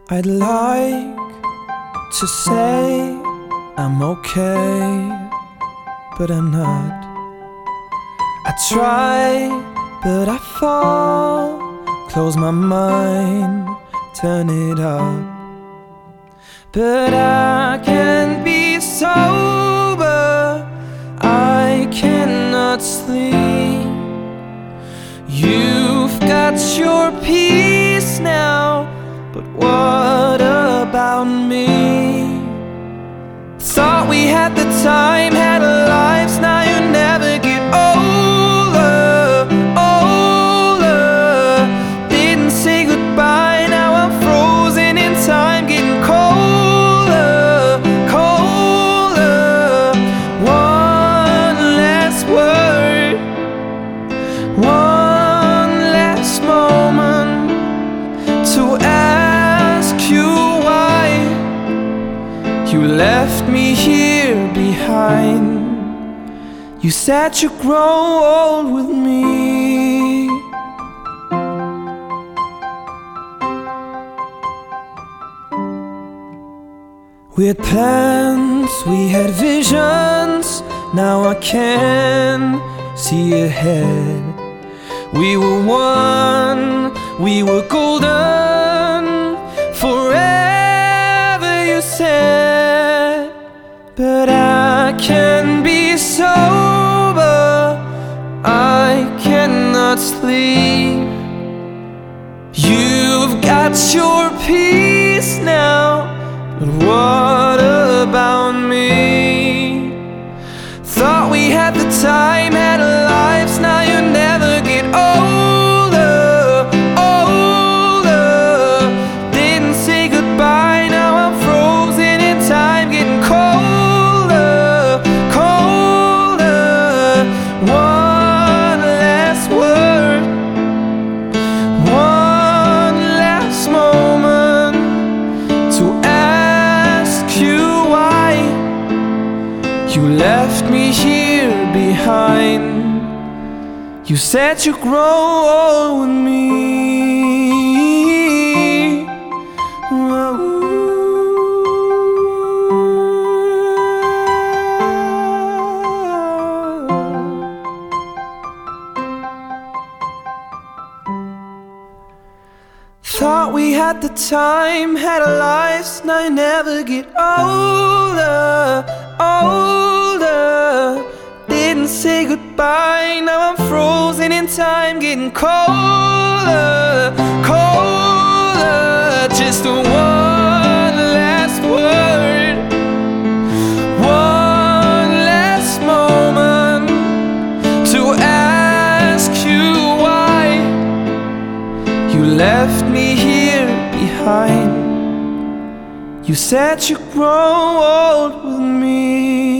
I'd like to say I'm okay, but I'm not. I try, but I fall. Close my mind, turn it up. But I can't be sober, I cannot sleep. You've got your peace now, but what about me? Thought we had the time, had our lives, now you never get older, older. Didn't say goodbye, now I'm frozen in time, getting colder, colder. One last word, one last moment to ask you why you left me here behind. You said you'd grow old with me. We had plans, we had visions, now I can see ahead. We were one, we were golden, forever you said. But I can be sober, I cannot sleep. You've got your peace now, but what about me? Thought we had the time, had our lives, now you never get older, older. Didn't say goodbye, now I'm frozen in time, getting colder, colder. One last word, one last moment to ask you why you left me here behind. You said you'd grow old with me. Thought we had the time, had our lives, now you never get older, older. Didn't say goodbye, now I'm frozen in time, getting colder, colder. Just one last word, one last moment to ask you why you left me here behind. You said you'd grow old with me.